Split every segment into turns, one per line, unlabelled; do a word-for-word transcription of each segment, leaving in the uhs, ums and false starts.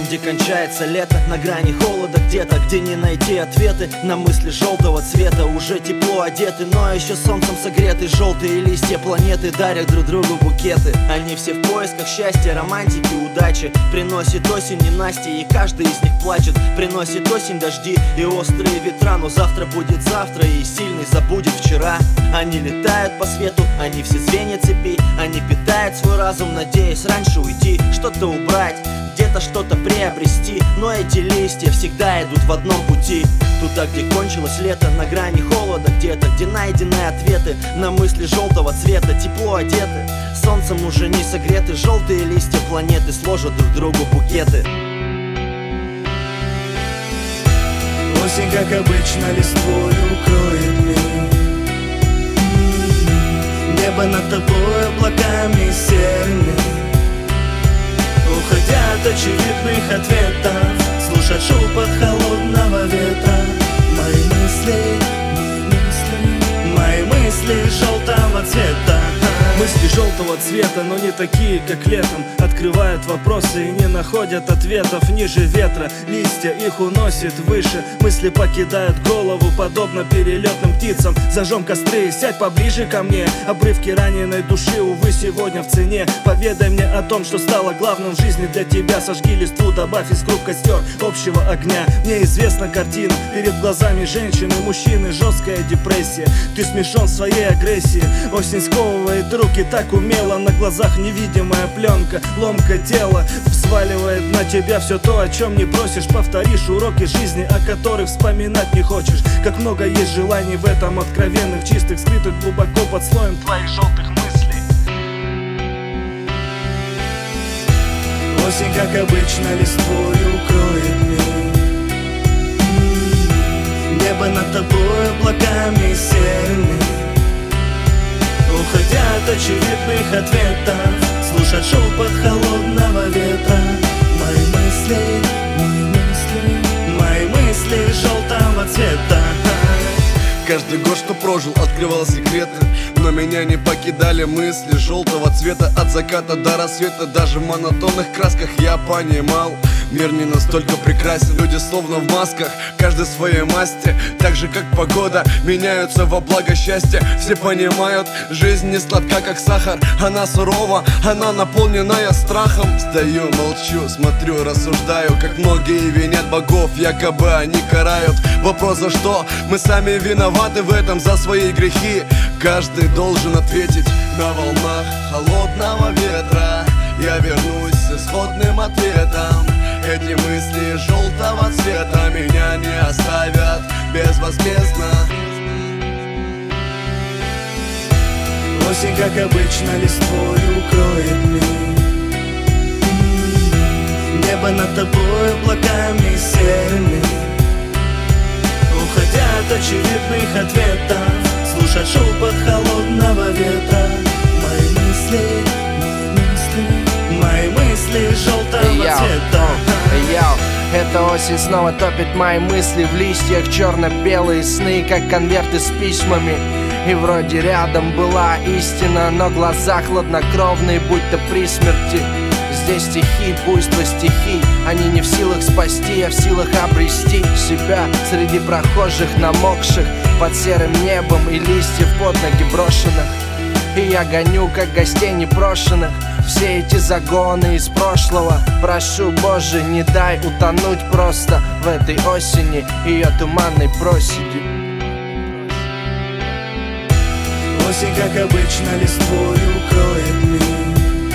где кончается лето, на грани холода где-то, где не найти ответы на мысли желтого цвета. Уже тепло одеты, но еще солнцем согреты. Желтые листья планеты дарят друг другу букеты. Они все в поисках счастья, романтики, удачи. Приносит осень ненастье, и каждый из них плачет. Приносит осень дожди и острые ветра. Но завтра будет завтра, и сильный забудет вчера. Они летают по свету, они все звенья цепи. Они питают свой разум, надеясь раньше уйти, что-то убрать, где-то что-то приобрести. Но эти листья всегда идут в одном пути. Туда, где кончилось лето, на грани холода где-то, где найдены ответы на мысли желтого цвета. Тепло одеты, солнцем уже не согреты. Желтые листья планеты сложат друг другу букеты.
Осень, как обычно, листвой укроет мир. Небо над тобой облаками серыми. Уходя от очевидных ответов, слушать шепот холодного ветра. Мои мысли, мои мысли, мои мысли желтого цвета.
Мысли желтого цвета, но не такие, как летом. Открывают вопросы и не находят ответов. Ниже ветра листья их уносит выше. Мысли покидают голову, подобно перелетным птицам. Зажжем костры и сядь поближе ко мне. Обрывки раненой души, увы, сегодня в цене. Поведай мне о том, что стало главным в жизни для тебя. Сожги листву, добавь из круг костер общего огня. Мне известна картина перед глазами женщины, мужчины, жесткая депрессия. Ты смешон в своей агрессии. Осень сковывает руки так умело, на глазах невидимая пленка. Ломка тела взваливает на тебя все то, о чем не просишь. Повторишь уроки жизни, о которых вспоминать не хочешь. Как много есть желаний в этом, откровенных, чистых, скрытых глубоко под слоем твоих желтых мыслей.
Осень, как обычно, листвой укроет мир. Небо над тобой облаками серыми. Уходя от очевидных ответов, слушать шепот холодного ветра. Мои мысли, мои мысли, мои мысли желтого цвета.
Каждый год, что прожил, открывал секреты, но меня не покидали мысли желтого цвета. От заката до рассвета, даже в монотонных красках я понимал: мир не настолько прекрасен. Люди словно в масках, каждый в своей масти. Так же, как погода, меняются во благо счастья. Все понимают, жизнь не сладка, как сахар. Она сурова, она наполненная страхом. Стою, молчу, смотрю, рассуждаю, как многие винят богов, якобы они карают. Вопрос, за что? Мы сами виноваты в этом, за свои грехи. Каждый должен ответить на волнах холодного ветра. Я вернусь с исходным ответом. Эти мысли желтого цвета меня не оставят безвозмездно.
Осень, как обычно, листвой укроет мир. Небо над тобой облаками серыми. Уходя от очевидных ответов, слушать шепот холодного ветра. Мои мысли, мои мысли, мои мысли желтого цвета.
Йоу, эта осень снова топит мои мысли в листьях. Черно-белые сны, как конверты с письмами. И вроде рядом была истина, но глаза хладнокровные, будто при смерти. Здесь стихи, буйство стихий. Они не в силах спасти, а в силах обрести себя среди прохожих, намокших под серым небом и листьев под ноги брошенных. И я гоню, как гостей непрошенных, все эти загоны из прошлого. Прошу, Боже, не дай утонуть просто в этой осени, ее туманной проседи.
Осень, как обычно, листвой укроет мир.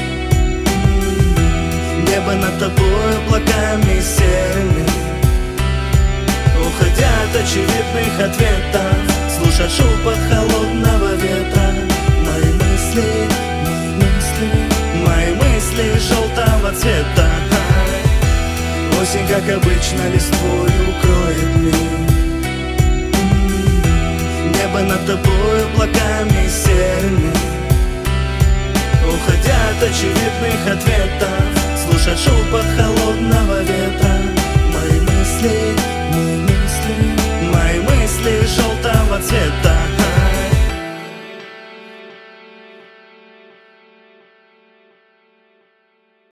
Небо над тобой облаками серыми. Уходя от очевидных ответов, слушать шепот холодного ветра. Мои мысли, мои мысли, мои мысли желтого цвета. Осень, как обычно, листвой укроет мир. Небо над тобой облаками серыми. Уходя от очевидных ответов,